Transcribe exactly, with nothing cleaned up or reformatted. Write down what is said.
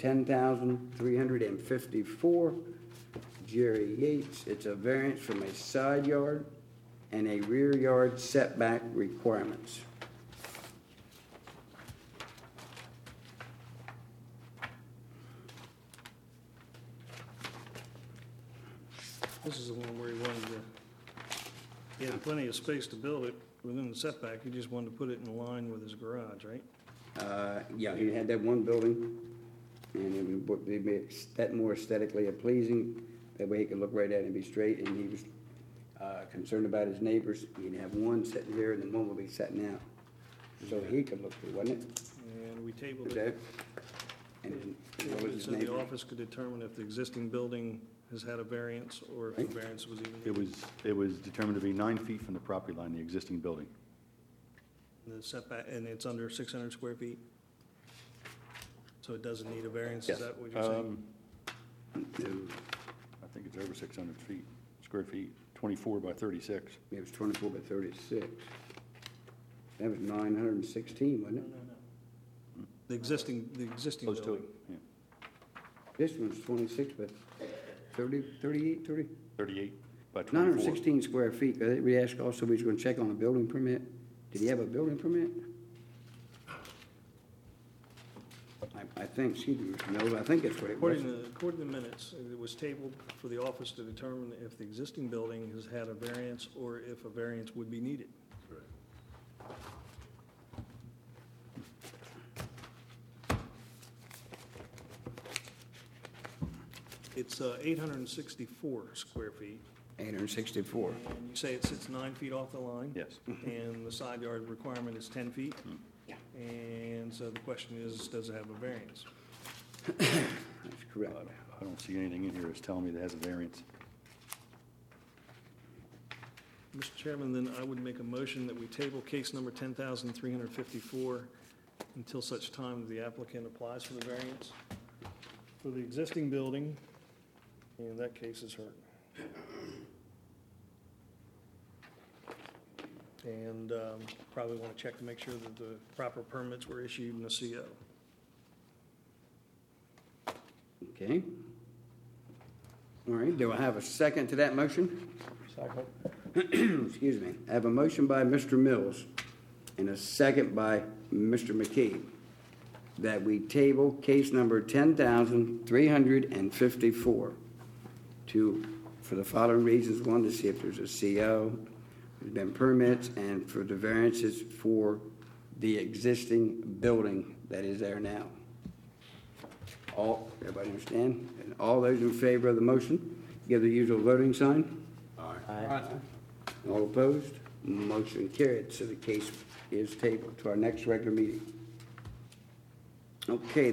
ten thousand three hundred and fifty-four. Jerry Yates. It's a variance from a side yard and a rear yard setback requirements. This is the one where he wanted to, he had plenty of space to build it within the setback. He just wanted to put it in line with his garage, right? Uh, yeah, he had that one building, and it would be that more aesthetically pleasing. That way he could look right at it and be straight, and he was uh, concerned about his neighbors. He'd have one sitting here, and then one would be sitting out. So he could look through, wasn't it? And we tabled Was it. that? And then, what was his So the neighbor? office could determine if the existing building has had a variance or if Right. the variance was even It needed. was, it was determined to be nine feet from the property line, the existing building. The setback, and it's under six hundred square feet? So it doesn't need a variance, is Yes. that what you're saying? Um, I think it's over six hundred feet, square feet, twenty-four by thirty-six. It was twenty-four by thirty-six. That was nine hundred and sixteen, wasn't No, it? no, no. The existing, the existing Close to building. it, yeah. This one's twenty-six by thirty, thirty-eight, thirty? thirty-eight by nine hundred and twenty-four. sixteen square feet. Uh, We asked also, we was gonna check on a building permit. Did he have a building permit? I, I think, excuse me, Mister Mills, I think that's what it was. According to, according to the minutes, it was tabled for the office to determine if the existing building has had a variance or if a variance would be needed. It's uh, eight hundred sixty-four square feet, eight hundred and sixty-four. and you say it sits nine feet off the line? Yes. And the side yard requirement is ten feet? Yeah. And so the question is, does it have a variance? That's I correct. don't- I don't see anything in here that's telling me that has a variance. Mister Chairman, then I would make a motion that we table case number ten thousand three hundred fifty-four until such time the applicant applies for the variance for the existing building, and that case is heard. And um, probably want to check to make sure that the proper permits were issued in the C O. Okay. All right, do I have a second to that motion? Second. Excuse me. I have a motion by Mister Mills and a second by Mister McKee that we table case number ten thousand three hundred fifty-four to, for the following reasons. One, to see if there's a C O, there's been permits, and for the variances for the existing building that is there now. All, everybody understand? And all those in favor of the motion, give the usual voting sign. Aye. All opposed? Motion carried, so the case is tabled to our next regular meeting. Okay,